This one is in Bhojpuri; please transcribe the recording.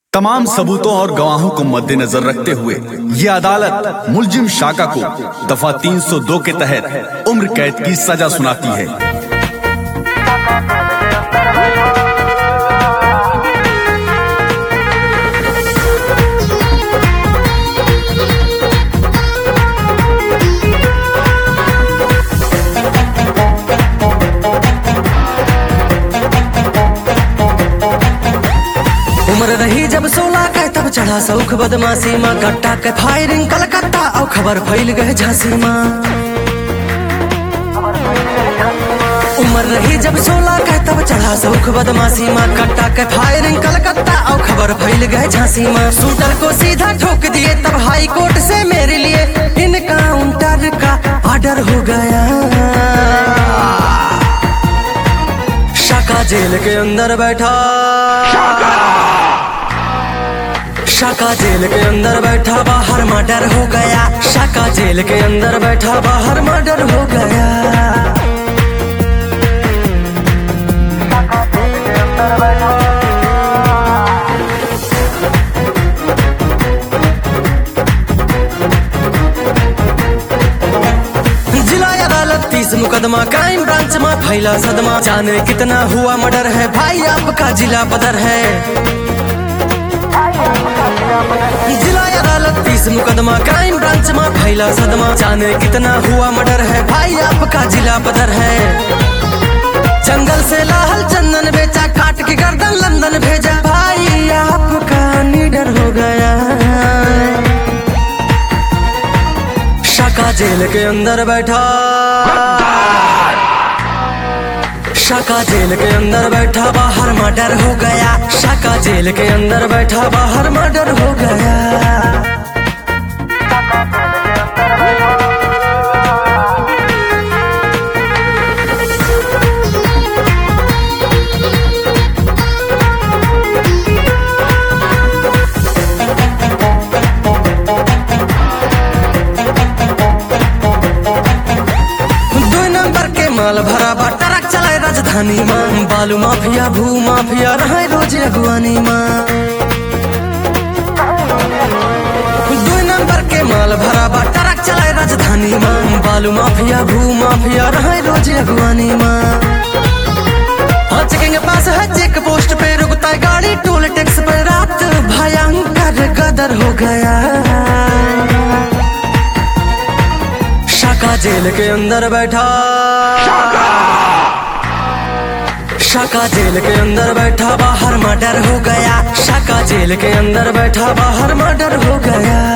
तमाम सबूतों और गवाहों को मद्देनजर रखते हुए ये अदालत मुलजिम शाका को दफा 302 के तहत उम्र कैद की सजा सुनाती है। उम्र रही जब 16 के तब चढ़ा सौख बदमाशी माँ कट्टा के फायरिंग कलकत्ता और खबर फैल गए झांसी माँ। उम्र रही जब 16 के तब चढ़ा सौख बदमाशी माँ कट्टा के फायरिंग कलकत्ता और खबर फैल गए झांसी माँ। शूटर को सीधा ठोक दिए तब हाई कोर्ट से मेरे लिए इनकाउंटर का ऑर्डर हो गया। शाका जेल के अंदर बैठा, शाका जेल के अंदर बैठा बाहर मर्डर हो गया। शाका जेल के अंदर बैठा बाहर मर्डर हो गया। जिला अदालत 30 मुकदमा क्राइम ब्रांच में फैला सदमा। जाने कितना हुआ मर्डर है भाई आपका जिला पदर है। जिला अदालत 30 मुकदमा क्राइम ब्रांच में फैला सदमा। जाने कितना हुआ मर्डर है भाई आपका जिला पदर है। जंगल से लाहल चंदन बेचा काट के गर्दन लंदन भेजा भाई आपका निडर हो गया। शाका जेल के अंदर बैठा, शाका जेल के अंदर बैठा बाहर मर्डर हो गया। शाका जेल के अंदर बैठा बाहर मर्डर हो गया। माल भरा बा ट्रक चलाए राजधानी मां। बालू माफिया भू माफिया रहे रोज अगवानी मां। 2 नंबर के माल भरा बा ट्रक चलाए राजधानी मां। बालू माफिया भू माफिया रहे रोज अगवानी मां। चेकिंग पास है चेक पोस्ट पे रुकता है गाड़ी टोल टैक्स पे रात भयंकर गदर हो गया। शाका जेल के अंदर बैठा, शाका जेल के अंदर बैठा बाहर मर्डर हो गया। शाका जेल के अंदर बैठा बाहर मर्डर हो गया।